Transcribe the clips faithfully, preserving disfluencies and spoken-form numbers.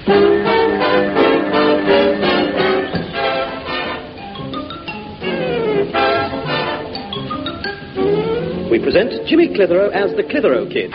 We present Jimmy Clitheroe as the Clitheroe Kid.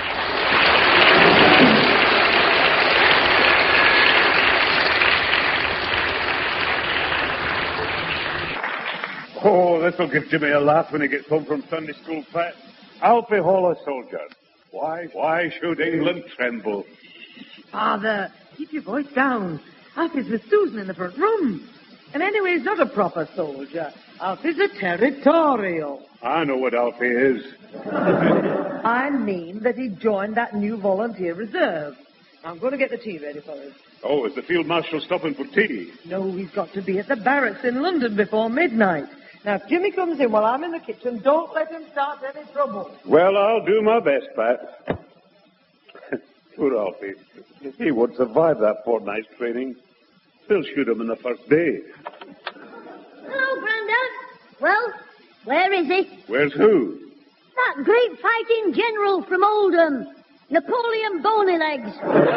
Oh, this'll give Jimmy a laugh when he gets home from Sunday school, Pat. Alfie Hall a soldier. Why, why should England tremble? Father, keep your voice down. Alfie's with Susan in the front room. And anyway, he's not a proper soldier. Alfie's a territorial. I know what Alfie is. I mean that he joined that new volunteer reserve. I'm going to get the tea ready for him. Oh, is the Field Marshal stopping for tea? No, he's got to be at the barracks in London before midnight. Now, if Jimmy comes in while I'm in the kitchen, don't let him start any trouble. Well, I'll do my best, Pat. Poor Alfie. He won't survive that fortnight's training. They'll shoot him in the first day. Hello, Grandad. Well, where is he? Where's who? That great fighting general from Oldham, Napoleon Bonylegs.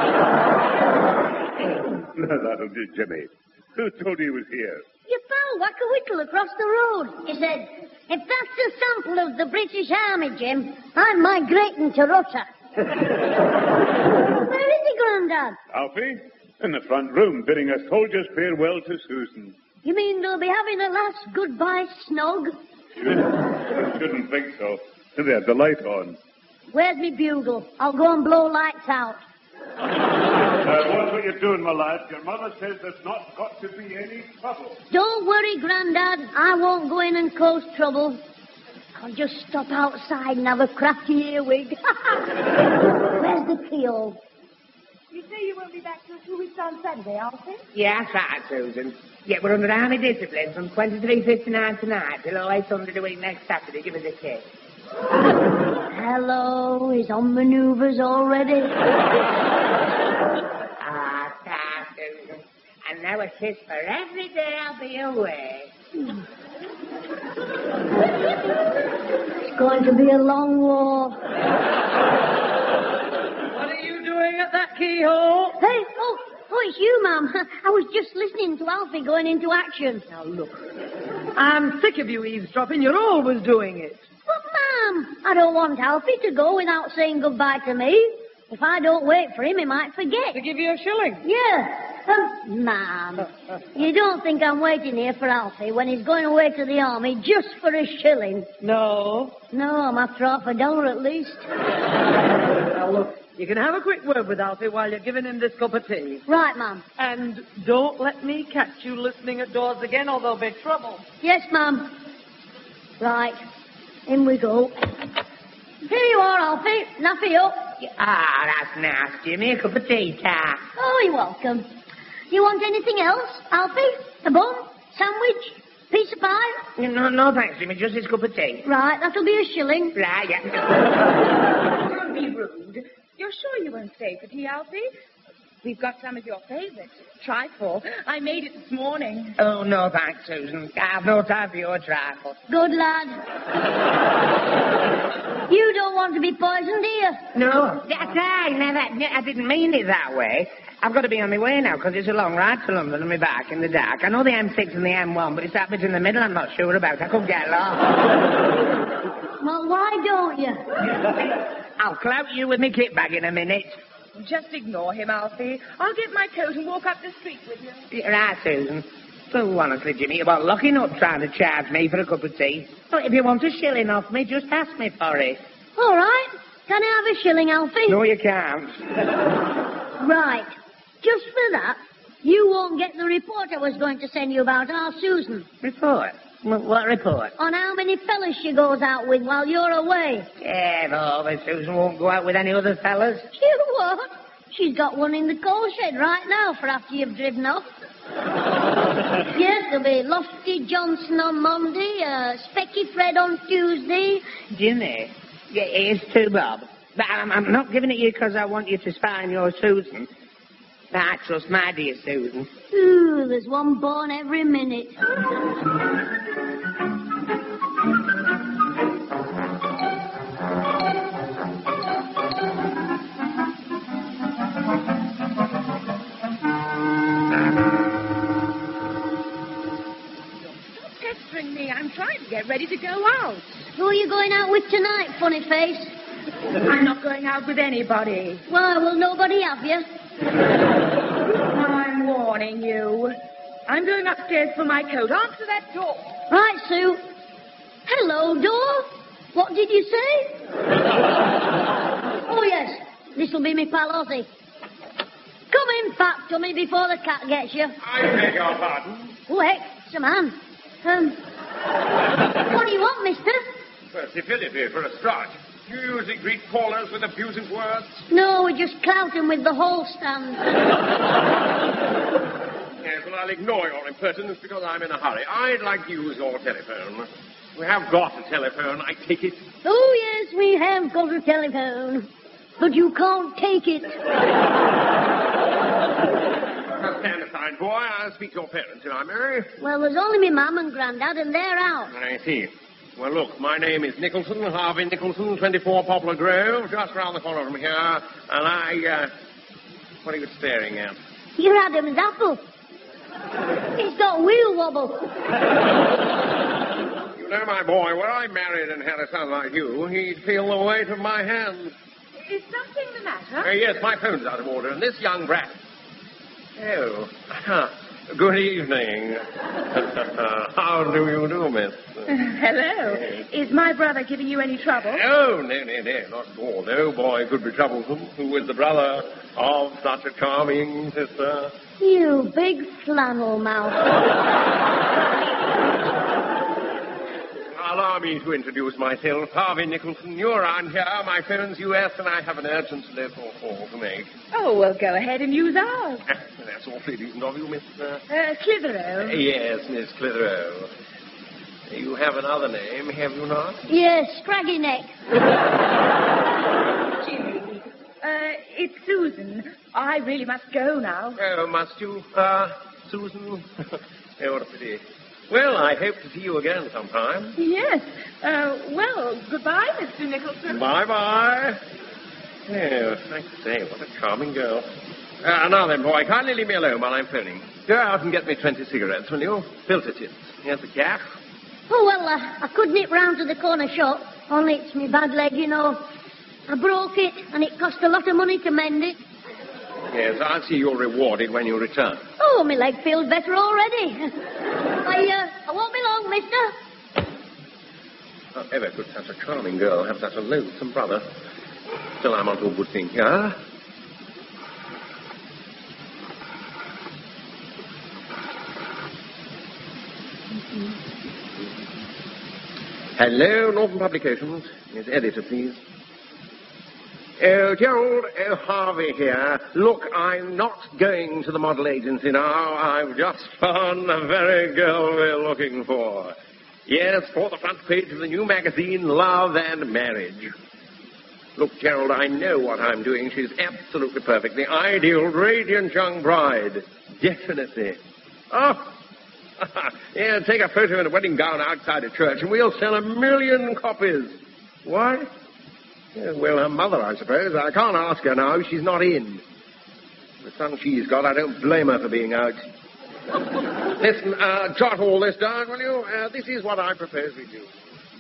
That'll do, Jimmy. Who told you he was here? Your pal Wacker Whittle across the road. He said, if that's a sample of the British Army, Jim, I'm migrating to Russia. Where is he, Grandad? Alfie? In the front room, bidding a soldier's farewell to Susan. You mean they'll be having a last goodbye snog? Shouldn't, shouldn't think so. There's the light on. Where's me bugle? I'll go and blow lights out. Uh, watch what you're doing, my lad. Your mother says there's not got to be any trouble. Don't worry, Grandad. I won't go in and cause trouble. I'll just stop outside and have a crafty earwig. Where's the keyhole? You say you won't be back till two weeks on Saturday, Alfie? Yeah, that's right, Susan. Yeah, we're under army discipline from twenty-three fifty-nine tonight till oh eight hundred a week next Saturday. Give us a kiss. Hello, he's on manoeuvres already. Ah, ta, Susan. And now a kiss for every day I'll be away. It's going to be a long war. What are you doing at that keyhole? Hey, oh, oh, it's you, Mum. I was just listening to Alfie going into action. Now, look. I'm sick of you eavesdropping. You're always doing it. But, Mum, I don't want Alfie to go without saying goodbye to me. If I don't wait for him, he might forget. To give you a shilling? Yeah. Um, Mum, you don't think I'm waiting here for Alfie when he's going away to the army just for a shilling? No. No, I'm after half a dollar at least. Now, look, you can have a quick word with Alfie while you're giving him this cup of tea. Right, Mum. And don't let me catch you listening at doors again or there'll be trouble. Yes, Mum. Right. In we go. Here you are, Alfie. Naffy up. Ah, that's nice, Jimmy. A cup of tea, ta. Oh, you're welcome. You want anything else, Alfie? A bun? Sandwich? Piece of pie? No, no, thanks, Jimmy. Just this cup of tea. Right, that'll be a shilling. Right, yeah. Don't be rude. You're sure you won't stay for tea, Alfie? We've got some of your favourite trifle. I made it this morning. Oh, no, thanks, Susan. I've no time for your trifle. Good lad. You don't want to be poisoned, do you? No, that's right. Never, I didn't mean it that way. I've got to be on my way now because it's a long ride to London and me back in the dark. I know the M six and the M one, but it's that bit in the middle I'm not sure about. I could get lost. Well, why don't you? I'll clout you with me kit bag in a minute. Just ignore him, Alfie. I'll get my coat and walk up the street with you. Yeah, right, Susan. So honestly, Jimmy, you're about lucky not trying to charge me for a cup of tea. But if you want a shilling off me, just ask me for it. All right. Can I have a shilling, Alfie? No, you can't. Right. Just for that, you won't get the report I was going to send you about our Susan. Report? What, what report? On how many fellas she goes out with while you're away. Yeah, no, but Susan won't go out with any other fellas. You what? She's got one in the coal shed right now for after you've driven off. Yes, there'll be Lofty Johnson on Monday, uh, Specky Fred on Tuesday. Jimmy, yeah, it's too, Bob. But I'm, I'm not giving it you because I want you to spy on your Susan. I trust my dear Susan. Ooh, there's one born every minute. trying to get ready to go out. Who are you going out with tonight, funny face? I'm not going out with anybody. Why, will nobody have you? I'm warning you. I'm going upstairs for my coat. Answer that door. Right, Sue. Hello, door. What did you say? Oh, yes. This'll be me pal Ozzy. Come in, fat tummy, before the cat gets you. I beg your pardon. Oh, heck, it's a man. Um, what do you want, mister? Well, civility for a start. You usually greet callers with abusive words? No, we just clout him with the whole stand. Yes, well, I'll ignore your impertinence because I'm in a hurry. I'd like to use your telephone. We have got a telephone, I take it. Oh, yes, we have got a telephone. But you can't take it. Now, stand aside, boy. I'll speak to your parents if I may. Well, there's only me mum and grandad, and they're out. I see. Well, look, my name is Nicholson, Harvey Nicholson, twenty-four Poplar Grove, just round the corner from here. And I, uh... what are you staring at? You're Adam's apple. It's got wheel wobble. You know, my boy, were I married and had a son like you, he'd feel the weight of my hand. Is something the matter? Uh, yes, my phone's out of order, and this young brat... Oh, good evening. How do you do, miss? Hello. Yes. Is my brother giving you any trouble? Oh, no, no, no, not at all. No boy could be troublesome who is the brother of such a charming sister. You big flannel mouth. Allow me to introduce myself, Harvey Nicholson. You're around here. My phone's U S, and I have an urgent telephone call to make. Oh, well, go ahead and use ours. That's awfully decent of you, Miss... Uh... Uh, Clitheroe. Yes, Miss Clitheroe. You have another name, have you not? Yes, Scraggy Neck. Jimmy. Uh, it's Susan. I really must go now. Oh, must you, uh, Susan? Oh, what a pity. Well, I hope to see you again sometime. Yes. Uh, well, goodbye, Mister Nicholson. Bye-bye. Oh, thanks to say, what a charming girl. Uh, now then, boy, kindly leave me alone while I'm phoning. Go out and get me twenty cigarettes, will you? Filter tips. Here's the cash. Oh, well, uh, I could nip round to the corner shop, only it's me bad leg, you know. I broke it, and it cost a lot of money to mend it. Yes, I'll see you're rewarded when you return. Oh, my leg feels better already. I, uh, I won't be long, mister. How ever could such a charming girl have such a loathsome brother? Still, I'm onto a good thing here. Hello, Northern Publications. Yes, editor, please. Oh, Gerald, oh, Harvey here. Look, I'm not going to the model agency now. I've just found the very girl we're looking for. Yes, for the front page of the new magazine, Love and Marriage. Look, Gerald, I know what I'm doing. She's absolutely perfect. The ideal, radiant young bride. Definitely. Oh, yeah, take a photo in a wedding gown outside a church, and we'll sell a million copies. Why? Yeah, well, her mother, I suppose. I can't ask her now. She's not in. The son she's got, I don't blame her for being out. Listen, uh, jot all this down, will you? Uh, this is what I propose we do.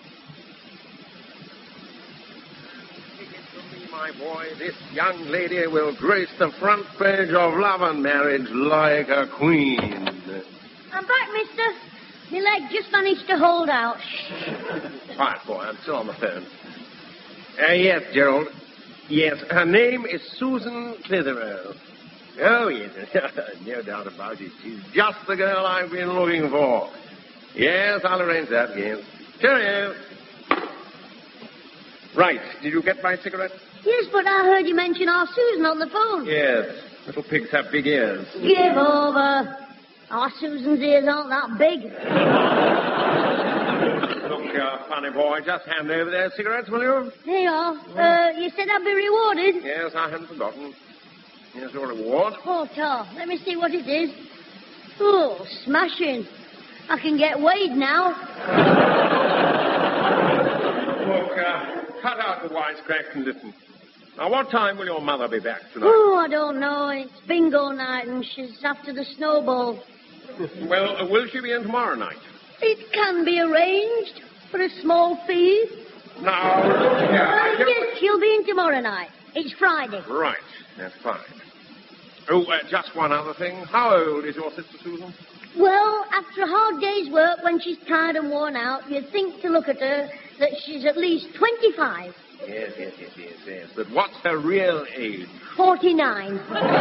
Take it from me, my boy. This young lady will grace the front page of Love and Marriage like a queen. I'm back, mister. My leg just managed to hold out. Quiet, boy. I'm still on the phone. Uh, yes, Gerald. Yes, her name is Susan Clitheroe. Oh, yes, no doubt about it. She's just the girl I've been looking for. Yes, I'll arrange that, yes. Cheerio. Right, did you get my cigarette? Yes, but I heard you mention our Susan on the phone. Yes, little pigs have big ears. Give over. Our Susan's ears aren't that big. Look, uh, funny boy, just hand over those cigarettes, will you? There you are. Uh, you said I'd be rewarded. Yes, I hadn't forgotten. Here's your reward. Oh, tar. Let me see what it is. Oh, smashing. I can get weighed now. Look, uh, cut out the wisecracks and listen. Now, what time will your mother be back tonight? Oh, I don't know. It's bingo night and she's after the snowball. Well, uh, will she be in tomorrow night? It can be arranged for a small fee. Now, look here. I Uh, don't- yes, she'll be in tomorrow night. It's Friday. Right, that's fine. Oh, uh, just one other thing. How old is your sister, Susan? Well, after a hard day's work, when she's tired and worn out, you'd think to look at her that she's at least twenty-five. Yes, yes, yes, yes, yes. But what's her real age? forty-nine.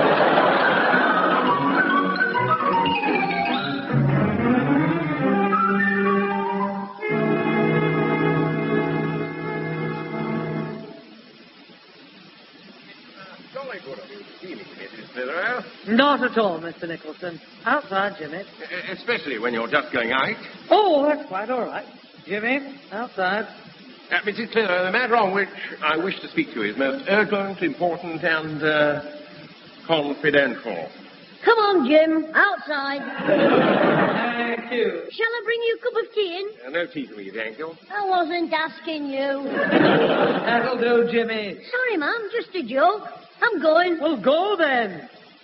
Jolly good of you to see me, Missus Clitheroe. Not at all, Mister Nicholson. Outside, Jimmy. E- Especially when you're just going out. Oh, that's quite all right. Jimmy, outside. Uh, Missus Clitheroe, the matter on which I wish to speak to you is most urgent, important, and uh, confidential. Come on, Jim. Outside. Thank you. Shall I bring you a cup of tea in? Uh, no tea for me, thank you. I wasn't asking you. That'll do, Jimmy. Sorry, ma'am. Just a joke. I'm going. Well, go then.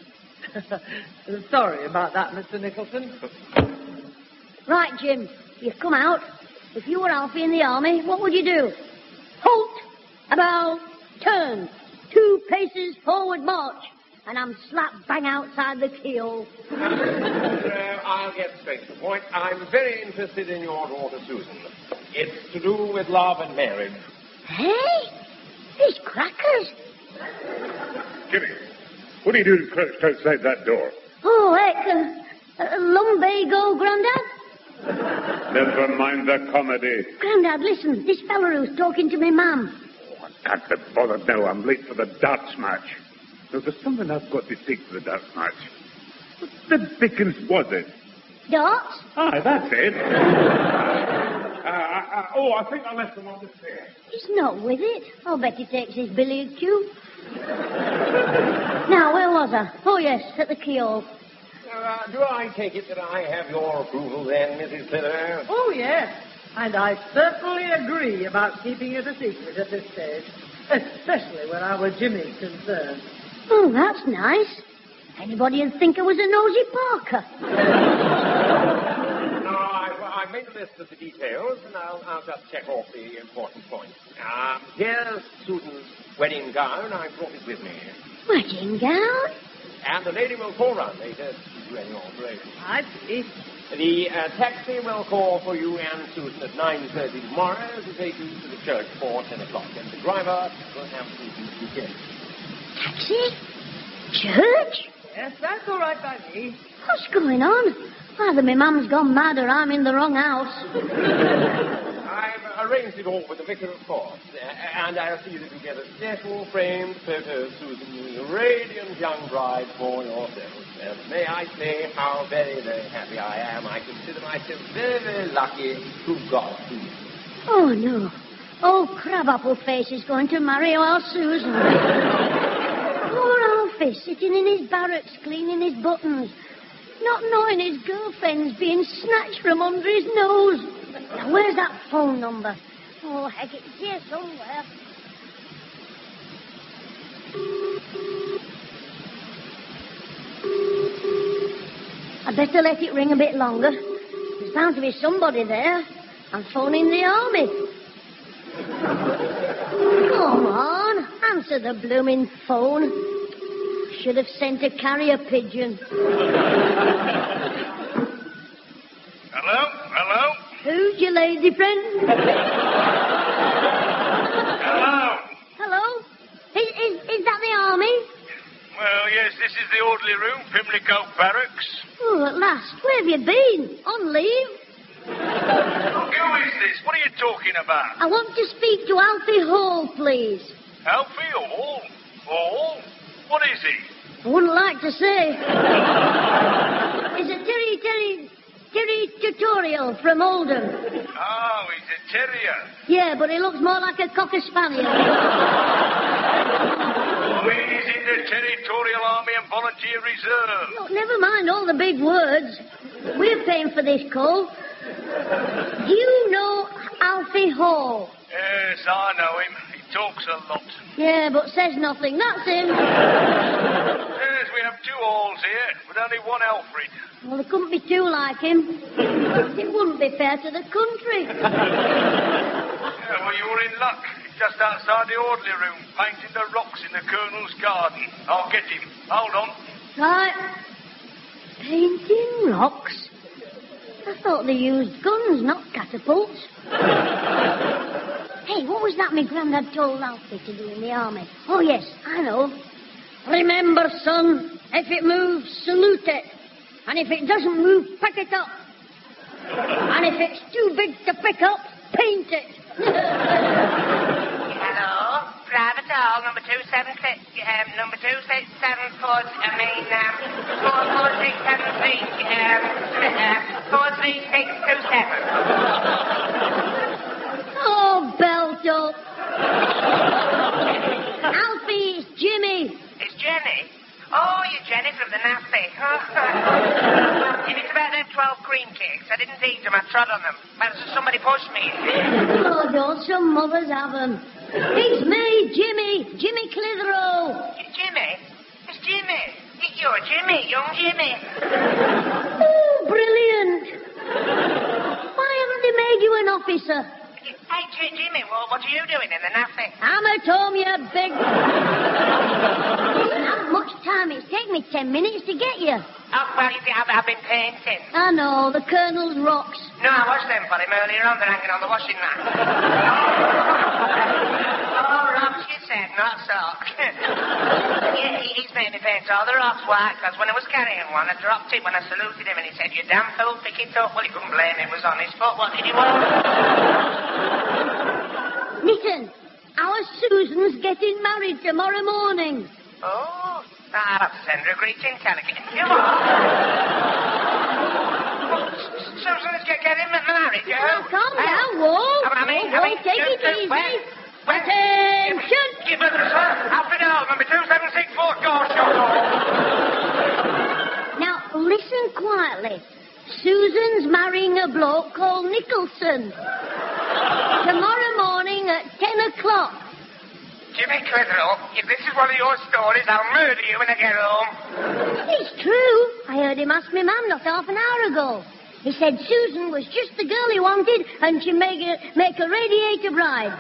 Sorry about that, Mister Nicholson. Right, Jim. You've come out. If you were Alfie in the army, what would you do? Halt! About turn. Two paces forward march. And I'm slap bang outside the keyhole. Uh, I'll get straight to the point. I'm very interested in your daughter, Susan. It's to do with love and marriage. Hey? These crackers. Jimmy, what are you doing crouched outside that door? Oh, heck. Uh, uh, lumbago, Grandad? Never mind the comedy. Grandad, listen. This fella who's talking to me, ma'am. Oh, I can't be bothered now. I'm late for the darts match. Now, there's something I've got to take for the darts match. What the dickens was it? Darts? Aye, that's it. uh, uh, uh, oh, I think I left them on the stairs. He's not with it. I'll bet he takes his billiard cue. Now, where was I? Oh, yes, at the keyhole. Uh, do I take it that I have your approval then, Missus Clitheroe? Oh, yes. And I certainly agree about keeping it a secret at this stage. Especially when our Jimmy's concerned. Oh, that's nice. Anybody would think I was a nosy Parker. No, I've, I've made a list of the details, and I'll, I'll just check off the important points. Um, here's Susan's wedding gown. I brought it with me. Wedding gown? And the lady will call round later to do any alterations. I see. The uh, taxi will call for you and Susan at nine thirty tomorrow to take you to the church for ten o'clock. And the driver will have Susan's bouquet. Taxi? Church? Yes, that's all right by me. What's going on? Either my mum's gone mad or I'm in the wrong house. I've arranged it all with the vicar, of course. Uh, and I'll see that you get a special framed photo of Susan, the radiant young bride for yourself. And may I say how very, very happy I am. I consider myself very, very lucky to got Susan. Oh, no. Oh, Crabapple Face is going to marry our Susan. Poor Alfie sitting in his barracks cleaning his buttons, not knowing his girlfriend's being snatched from under his nose. Now, where's that phone number? Oh, heck, it's here somewhere. I'd better let it ring a bit longer. There's bound to be somebody there. I'm phoning the army. Come on, answer the blooming phone. Should have sent a carrier pigeon. Hello? Hello? Who's your lady friend? Hello? Hello? Is, is, is that the army? Well, yes, this is the orderly room, Pimlico Barracks. Oh, at last. Where have you been? On leave? Who is this? What are you talking about? I want to speak to Alfie Hall, please. Alfie Hall? Hall? What is he? I wouldn't like to say. It's a Terry, Terry, Terry tutorial from Oldham. Oh, he's a terrier. Yeah, but he looks more like a cocker spaniel. When he's in the Territorial Army and Volunteer Reserve. Look, never mind all the big words. We're paying for this call. Do you know Alfie Hall? Yes, I know him. He talks a lot. Yeah, but says nothing. That's him. Yes, we have two balls here, with only one Alfred. Well, there couldn't be two like him. It wouldn't be fair to the country. Yeah, well, you were in luck. He's just outside the orderly room, painting the rocks in the Colonel's garden. I'll get him. Hold on. Right. Painting rocks? I thought they used guns, not catapults. Hey, what was that my granddad told Alfie to do in the army? Oh, yes, I know. Remember, son, if it moves, salute it. And if it doesn't move, pick it up. And if it's too big to pick up, paint it. Hello, private hall, number two seven six, um, number two six seven four, I mean, um, four four six seven three, um, uh, four three six two seven. Oh, belt up. Alfie, it's Jimmy. It's Jenny. Oh, you're Jenny from the Naffy. If it's about them twelve cream cakes, I didn't eat them, I trod on them. Well, somebody pushed me. Oh, don't some mothers have them. It's me, Jimmy. Jimmy Clitheroe. Jimmy? It's Jimmy. You're Jimmy, young Jimmy. Oh, brilliant. Why haven't they made you an officer? Hey, J- Jimmy, well, what are you doing in the Naffy? I'm at home, you big... Not much time. It's taken me ten minutes to get you. Oh, well, you see, I've, I've been painting. I know, the Colonel's rocks. No, I washed them for him earlier on. They're hanging on the washing line. Oh, rocks, you said, not socks. Yeah, he, he's made me paint all the rocks white, because when I was carrying one, I dropped it when I saluted him, and he said, you damn fool, pick it up. Well, he couldn't blame me. It was on his foot. What did he want? Listen, our Susan's getting married tomorrow morning. Oh, I'll have to send her a greeting telegram. Come on. Susan's get, getting married, yeah? Well, calm down, Wall. I mean, Wall, I mean, take it easy. Where? Where? Attention! Give us a sir. Alfred Hall, number two seven six four, door shut. Now, listen quietly. Susan's marrying a bloke called Nicholson. Tomorrow morning at ten o'clock. Jimmy Clitheroe, if this is one of your stories, I'll murder you when I get home. It's true. I heard him ask me mum not half an hour ago. He said Susan was just the girl he wanted and she'd make a, make a radiator bride.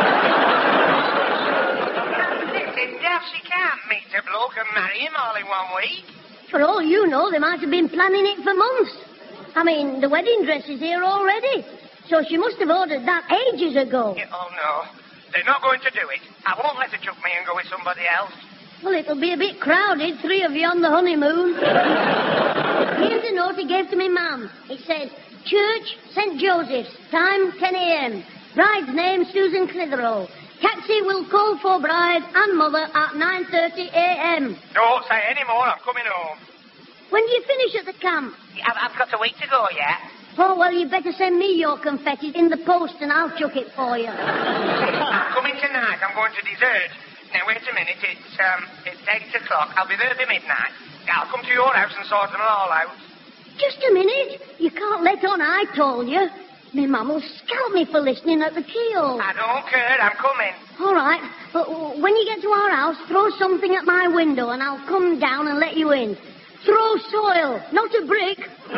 Listen, Dad, she can't meet a bloke and marry him all in one week. For all you know, they might have been planning it for months. I mean, the wedding dress is here already. So she must have ordered that ages ago. Yeah, oh, no. They're not going to do it. I won't let her chuck me and go with somebody else. Well, it'll be a bit crowded, three of you on the honeymoon. Here's a note he gave to me mum. It says, Church, Saint Joseph's, time ten a.m. Bride's name, Susan Clitheroe. Taxi will call for bride and mother at nine thirty a.m. Don't say any more. I'm coming home. When do you finish at the camp? I've, I've got a week to go yet. Oh, well, you better send me your confetti in the post and I'll chuck it for you. I'm coming tonight. I'm going to dessert. Now, wait a minute. It's, um, it's eight o'clock. I'll be there by midnight. I'll come to your house and sort them all out. Just a minute. You can't let on I told you. My mum will scalp me for listening at the keyhole. I don't care. I'm coming. All right. But when you get to our house, throw something at my window and I'll come down and let you in. Throw soil, not a brick.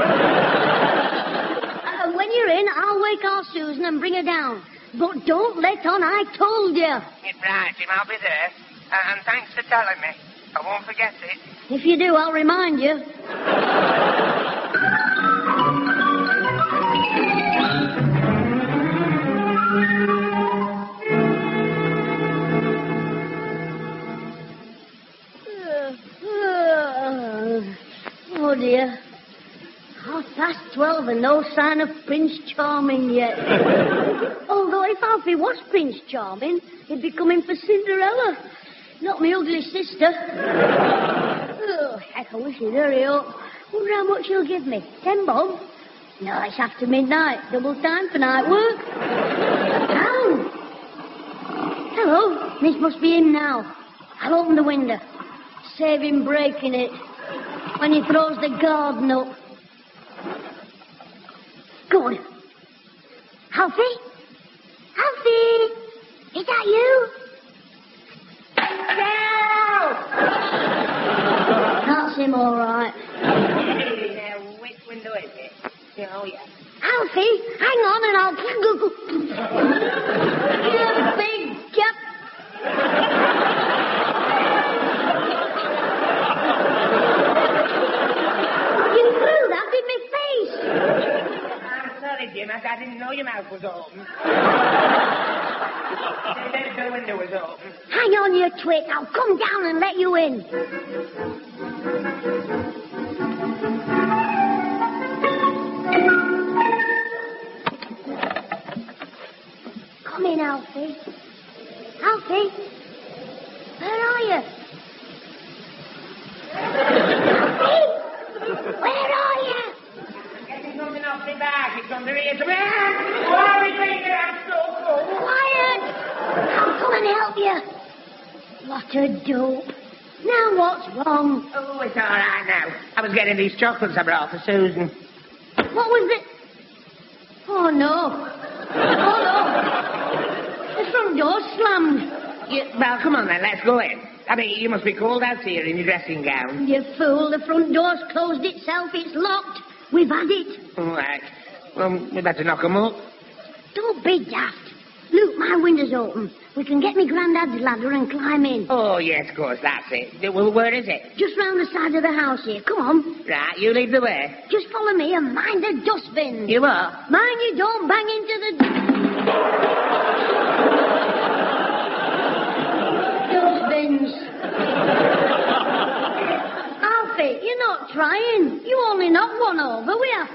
And when you're in, I'll wake our Susan and bring her down. But don't let on I told you. Right, Jim, I'll be there. Uh, and thanks for telling me. I won't forget it. If you do, I'll remind you. Oh, dear. Half past twelve and no sign of Prince Charming yet. Although if Alfie was Prince Charming, he'd be coming for Cinderella, not my ugly sister. Oh, heck, I wish he'd hurry up. Wonder how much he'll give me. Ten bob? No, it's after midnight. Double time for night work. Down. Hello. This must be him now. I'll open the window. Save him breaking it when he throws the garden up. Good. Alfie? Alfie? Is that you? No! Can't That's him, all right. Now, which window is it? Oh, yeah. Alfie, hang on and I'll... You big chap. You threw that in my face. I'm sorry, Jim. I, I didn't know your mouth was open. The window was open. Hang on, you twit. I'll come down and let you in. Come in, Alfie. Alfie? Where are you? Alfie? Where are you? I'm getting something off my back. It's under here to me. Why are we I'm so cold? Quiet! I'll come and help you. What a dope. Now what's wrong? Oh, it's all right now. I was getting these chocolates I brought for Susan. What was it? Oh, no. Oh, no. The front door's slammed. You, well, come on then. Let's go in. I mean, you must be cold out here in your dressing gown. You fool. The front door's closed itself. It's locked. We've had it. All right. Well, we better knock 'em up. Don't be daft. Look, my window's open. We can get me granddad's ladder and climb in. Oh, yes, of course, that's it. Well, where is it? Just round the side of the house here. Come on. Right, you lead the way. Just follow me and mind the dustbins. You are? Mind you don't bang into the... dustbins. Alfie, you're not trying. You only knocked one over. We have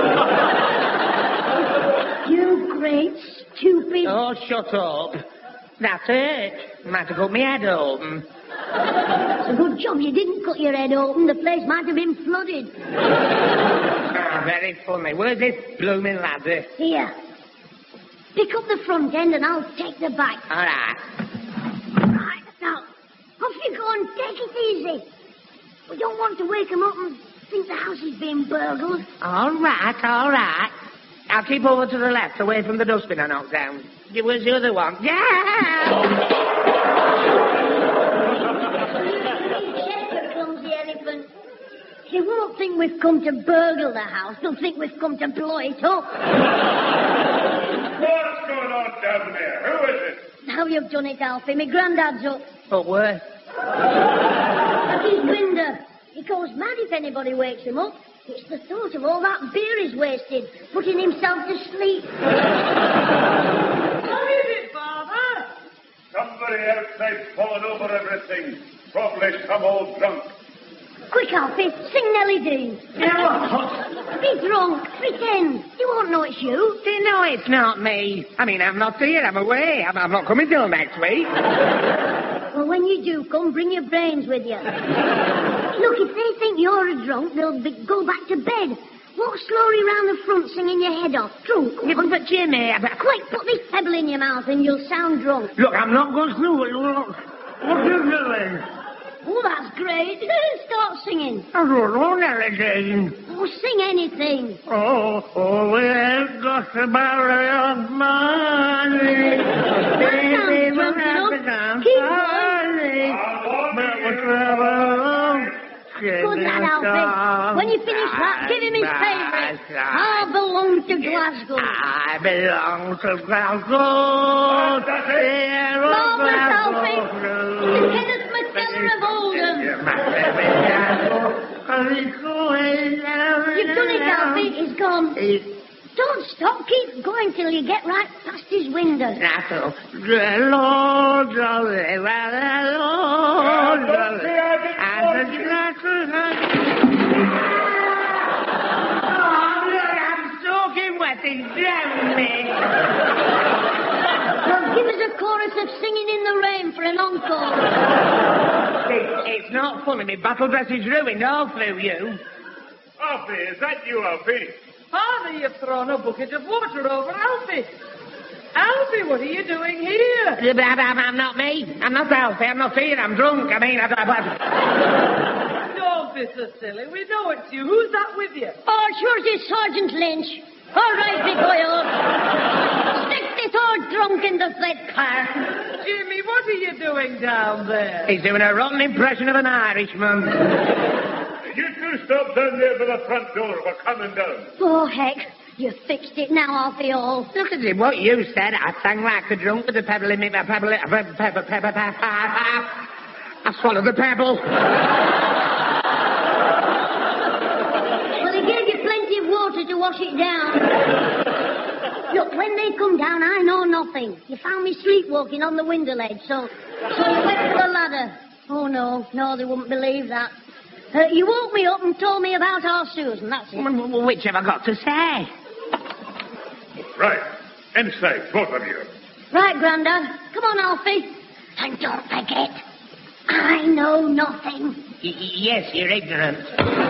two. You great stupid... Oh, shut up. That's it. Might have cut my head open. It's a good job you didn't cut your head open. The place might have been flooded. Ah, very funny. Where's this blooming ladder? Here. Pick up the front end and I'll take the back. All right. Right, now, off you go and take it easy. We don't want to wake 'em up and think the house is being burgled. All right, all right. I'll keep over to the left, away from the dustbin I knocked down. Where's the other one? Yeah! Shepherd, clumsy elephant. They won't think we've come to burgle the house. They'll think we've come to blow it up. What's going on down there? Who is it? Now you've done it, Alfie. My granddad's up. But where? At his window. He goes mad if anybody wakes him up. It's the thought of all that beer he's wasted, putting himself to sleep. What is it, Father? Somebody outside falling over everything. Probably some old drunk. Quick, Alfie, sing Nellie Dean. No. Be drunk, pretend. You won't know it's you. No, it's not me. I mean, I'm not here. I'm away. I'm, I'm not coming till next week. Well, when you do come, bring your brains with you. Look, if they think you're a drunk, they'll be, go back to bed. Walk slowly round the front singing your head off. Drunk. Yeah, but, but Jimmy... I, Quick, put this pebble in your mouth and you'll sound drunk. Look, I'm not going through it. Look. What are you doing? Oh, that's great. Start singing. I don't know, Nellie Dean. Oh, sing anything. Oh, oh, we ain't got the barrel of money. That sounds drunk enough. Keep going. Good lad, Alfie. When you finish that, give him his favourite. I belong to Glasgow. I belong to Glasgow. Marvellous, Alfie. The Kenneth McKellar of Oldham. You've done it, Alfie. He's gone. Don't stop. Keep going till you get right past his window. That's all. Lord, jolly, rather, Lord, jolly. And the natural... Oh, look, I'm soaking wet. It's drowning me. Well, give us a chorus of Singing in the Rain for an encore. It, it's not funny. My battle dress is ruined all through you. Alfie, is that you, Alfie? Father, you've thrown a bucket of water over Alfie. Alfie, what are you doing here? I'm, I'm, I'm not me. I'm not Alfie. I'm not here. I'm drunk. I mean, I... I, I... Don't be so silly. We know it's you. Who's that with you? Oh, sure it's Sergeant Lynch. All right, big boy. Stick this old drunk in the sled car. Jimmy, what are you doing down there? He's doing a rotten impression of an Irishman. You two stop down there by the front door. We're coming down. Oh, heck. You fixed it now, Alfie all. Look at him, what you said. I sang like a drunk with a pebble in me. A pebble, a pebble, pebble, pebble, pebble. I swallowed the pebble. Well, he gave you plenty of water to wash it down. Look, when they come down, I know nothing. You found me sleepwalking on the window ledge, so, so you went for the ladder. Oh, no, no, they wouldn't believe that. Uh, you woke me up and told me about our Susan, that's it. Well, which have I got to say? Right. Inside, both of you. Right, Grandad. Come on, Alfie. And don't forget, I know nothing. Y- yes, you're ignorant.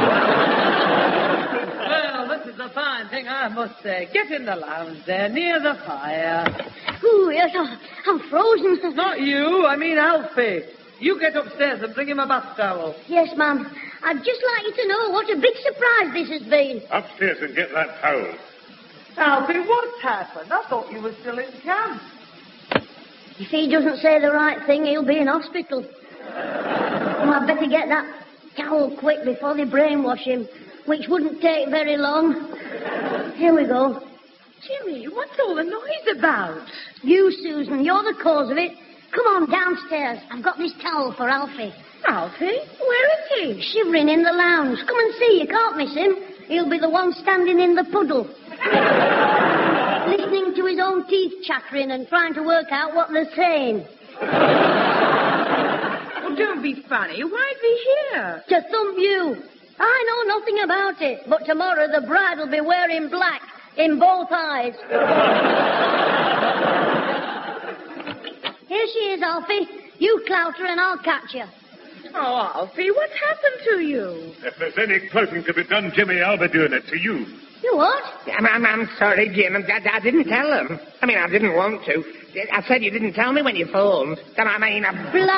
Well, this is a fine thing, I must say. Get in the lounge there, near the fire. Ooh, yes, oh, I'm frozen. Not you, I mean Alfie. You get upstairs and bring him a bath towel. Yes, Mum. I'd just like you to know what a big surprise this has been. Upstairs and get that towel. Alfie, what's happened? I thought you were still in camp. If he doesn't say the right thing, he'll be in hospital. Oh, I'd better get that towel quick before they brainwash him, which wouldn't take very long. Here we go. Jimmy, what's all the noise about? You, Susan, you're the cause of it. Come on, downstairs. I've got this towel for Alfie. Alfie? Where is he? Shivering in the lounge. Come and see. You can't miss him. He'll be the one standing in the puddle. Listening to his own teeth chattering and trying to work out what they're saying. Oh, don't be funny. Why'd we here? To thump you. I know nothing about it, but tomorrow the bride will be wearing black in both eyes. Here she is, Alfie. You clout her and I'll catch you. Oh, Alfie, what's happened to you? If there's any clothing to be done, Jimmy, I'll be doing it to you. You what? I'm, I'm, I'm sorry, Jim. I, I didn't tell them. I mean, I didn't want to. I said you didn't tell me when you phoned. Then I mean, I...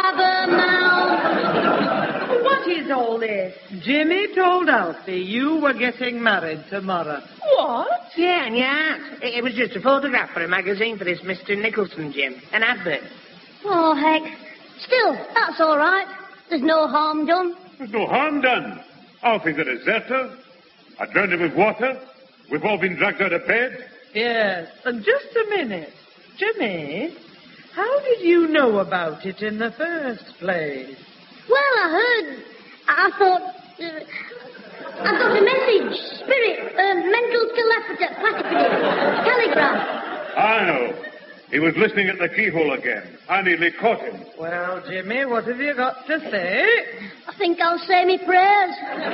Blabbermouth. What is all this? Jimmy told Alfie you were getting married tomorrow. What? Yeah, yeah. It, it was just a photograph for a magazine for this Mister Nicholson, Jim. An advert. Oh, heck. Still, that's all right. There's no harm done. There's no harm done. Alfie's a deserter. I drowned him with water. We've all been dragged out of bed. Yes, and just a minute. Jimmy, how did you know about it in the first place? Well, I heard... I thought... Uh, I got a message. Spirit. Uh, mental telepathy. Telegram. I know. He was listening at the keyhole again. I nearly caught him. Well, Jimmy, what have you got to say? I think I'll say me prayers.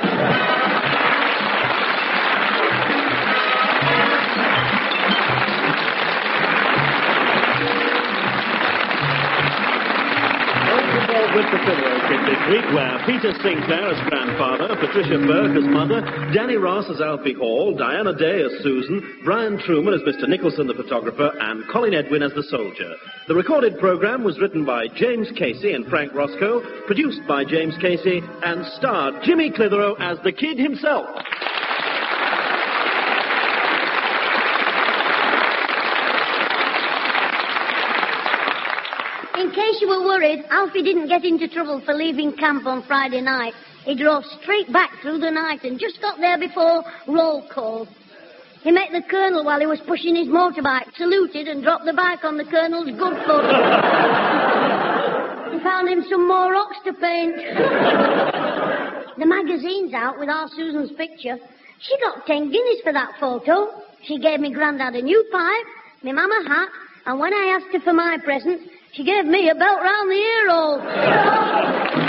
With the Fillow Kid this week, where Peter Sinclair as grandfather, Patricia Burke as mother, Danny Ross as Alfie Hall, Diana Day as Susan, Brian Truman as Mister Nicholson the photographer, and Colin Edwin as the soldier. The recorded programme was written by James Casey and Frank Roscoe, produced by James Casey, and starred Jimmy Clitheroe as the kid himself. In case you were worried, Alfie didn't get into trouble for leaving camp on Friday night. He drove straight back through the night and just got there before roll call. He met the colonel while he was pushing his motorbike, saluted and dropped the bike on the colonel's good foot. He found him some more rocks to paint. The magazine's out with our Susan's picture. She got ten guineas for that photo. She gave me Grandad a new pipe, me mum a hat, and when I asked her for my present, she gave me a belt round the ear hole.